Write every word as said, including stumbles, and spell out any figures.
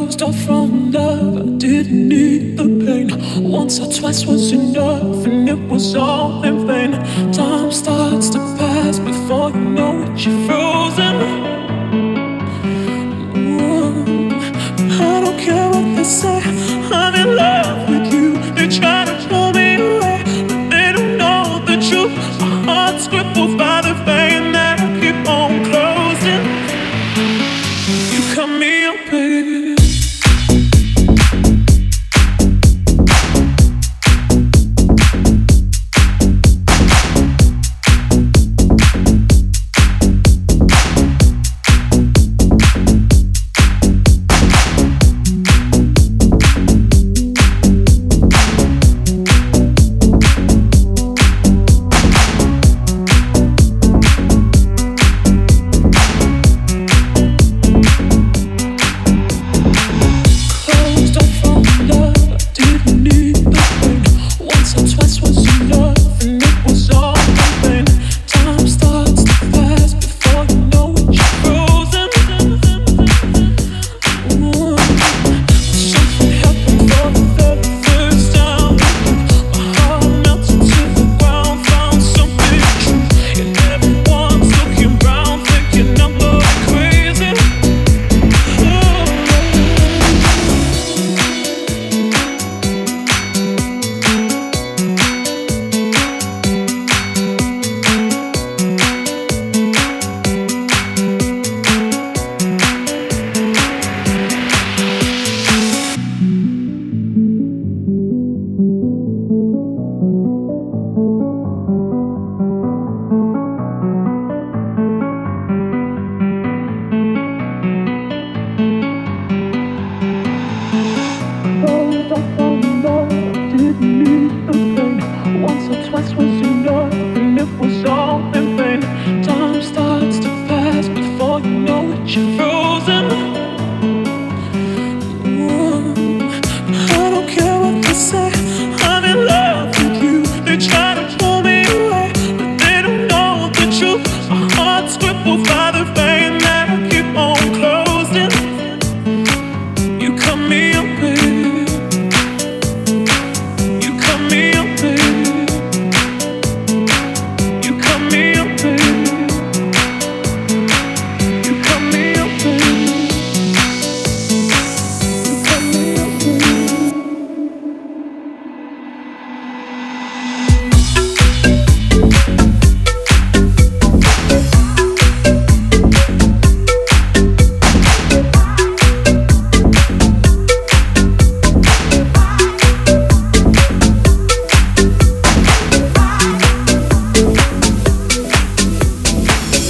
closed off from love. I didn't need the pain. Once or twice was enough, and it was all in vain. Time starts to pass before you know it, you're frozen. Ooh, I don't care what they say, I'm in love with you. They try to pull me away, but they don't know the truth. My heart's crippled by the pain that I keep on closing. You cut me open.